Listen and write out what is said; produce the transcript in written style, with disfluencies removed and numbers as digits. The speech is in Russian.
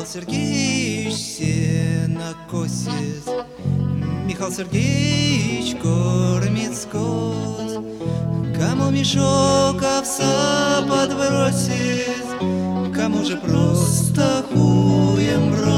Сергеевич сено косит, Михаил Сергеевич кормит скот. Кому мешок овса подбросит, кому же просто хуем бросит.